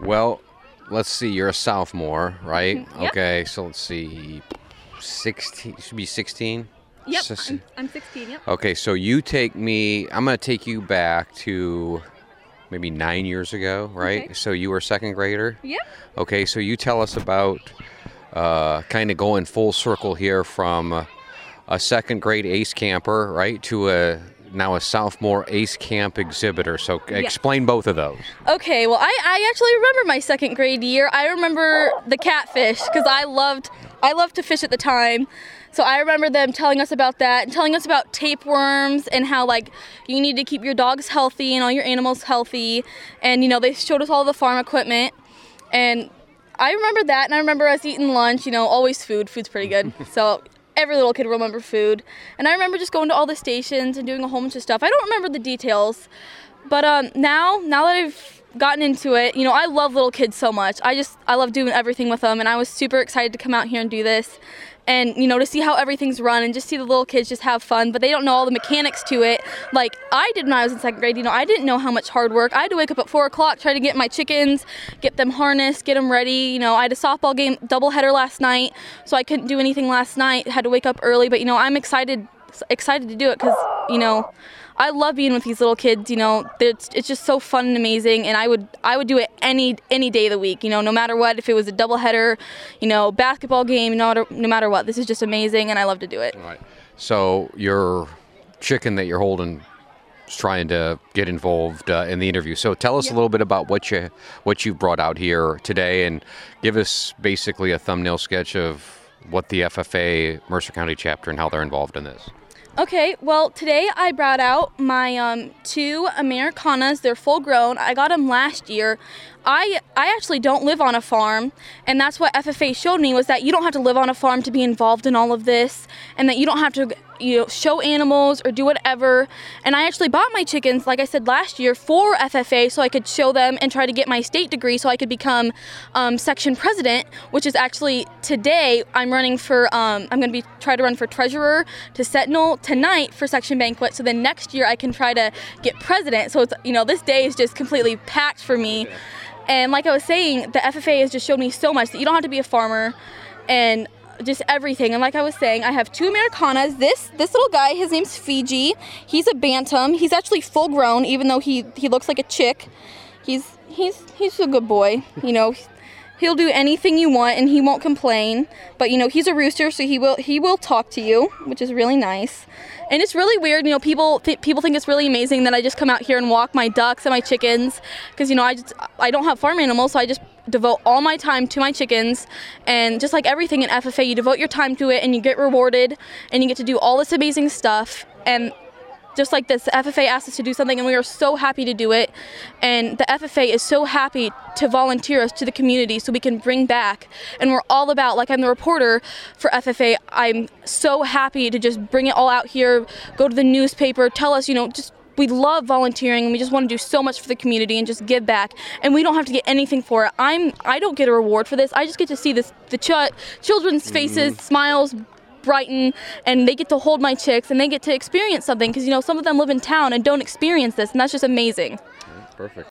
Well, let's see. You're a sophomore, right? Yep. Okay, so let's see. 16. Should be 16. Yep, I'm 16, yep. Okay, so you take me. I'm going to take you back to maybe 9 years ago, right? Okay. So you were a second grader. Yep. Okay, so you tell us about kind of going full circle here from a second grade ace camper, right, to now a sophomore ace camp exhibitor. So explain both of those. Okay, well, I actually remember my second grade year. I remember the catfish because I loved to fish at the time. So I remember them telling us about that and telling us about tapeworms and how, like, you need to keep your dogs healthy and all your animals healthy. And, you know, they showed us all the farm equipment. And I remember that, and I remember us eating lunch, you know, always food. Food's pretty good. So every little kid will remember food. And I remember just going to all the stations and doing a whole bunch of stuff. I don't remember the details. But now that I've gotten into it, you know, I love little kids so much. I love doing everything with them, and I was super excited to come out here and do this. And, you know, to see how everything's run and just see the little kids just have fun, but they don't know all the mechanics to it. Like I did when I was in second grade, you know, I didn't know how much hard work. I had to wake up at 4 o'clock, try to get my chickens, get them harnessed, get them ready. You know, I had a softball game doubleheader last night, so I couldn't do anything last night. Had to wake up early, but, you know, I'm excited to do it because, you know, I love being with these little kids. You know, it's just so fun and amazing, and I would do it any day of the week. You know, no matter what, if it was a doubleheader, you know, basketball game, no matter what. This is just amazing, and I love to do it. All right. So your chicken that you're holding is trying to get involved in the interview. So tell us a little bit about what you brought out here today, and give us basically a thumbnail sketch of what the FFA Mercer County chapter and how they're involved in this. Okay, well, today I brought out my 2 Americanas. They're full grown. I got them last year. I actually don't live on a farm, and that's what FFA showed me, was that you don't have to live on a farm to be involved in all of this, and that you don't have to, you know, show animals or do whatever. And I actually bought my chickens, like I said, last year for FFA so I could show them and try to get my state degree so I could become section president, which is actually today. I'm running for, I'm going to try to run for treasurer to Sentinel tonight for section banquet, so then next year I can try to get president. So it's, you know, this day is just completely packed for me. And like I was saying, the FFA has just showed me so much that you don't have to be a farmer and just everything. And like I was saying, I have 2 Americanas. This little guy, his name's Fiji. He's a bantam. He's actually full grown, even though he looks like a chick. He's a good boy. You know, he'll do anything you want and he won't complain. But, you know, he's a rooster, so he will talk to you, which is really nice. And it's really weird, you know, people think it's really amazing that I just come out here and walk my ducks and my chickens, because, you know, I don't have farm animals, so I just devote all my time to my chickens. And just like everything in FFA, you devote your time to it and you get rewarded and you get to do all this amazing stuff. And just like this, the FFA asked us to do something, and we are so happy to do it. And the FFA is so happy to volunteer us to the community so we can bring back. And we're all about, like, I'm the reporter for FFA. I'm so happy to just bring it all out here, go to the newspaper, tell us, you know, just we love volunteering, and we just want to do so much for the community and just give back. And we don't have to get anything for it. I don't get a reward for this. I just get to see the children's faces, smiles, brighten, and they get to hold my chicks and they get to experience something, because, you know, some of them live in town and don't experience this, and that's just amazing. Perfect.